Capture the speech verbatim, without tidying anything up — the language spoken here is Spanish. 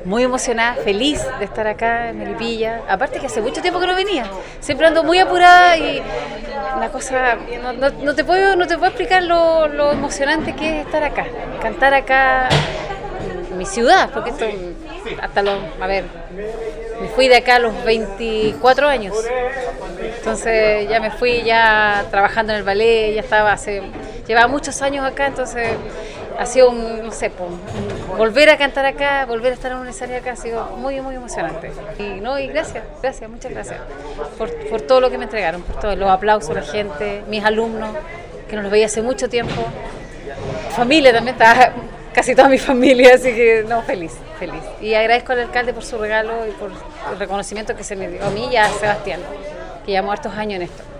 Muy emocionada, feliz de estar acá en Melipilla. Aparte que hace mucho tiempo que no venía. Siempre ando muy apurada y una cosa, no, no, no te puedo, no te puedo explicar lo, lo emocionante que es estar acá. Cantar acá en mi ciudad, porque esto hasta los, a ver, me fui de acá a los veinticuatro años. Entonces ya me fui ya trabajando en el ballet, ya estaba hace, llevaba muchos años acá, entonces ha sido un, no sé, un, volver a cantar acá, volver a estar en un escenario acá ha sido muy, muy emocionante. Y no, y gracias, gracias, muchas gracias por, por todo lo que me entregaron, por todos los aplausos, la gente, mis alumnos, que no los veía hace mucho tiempo. Familia también, estaba casi toda mi familia, así que no, feliz, feliz. Y agradezco al alcalde por su regalo y por el reconocimiento que se me dio a mí y a Sebastián, que llevamos hartos años en esto.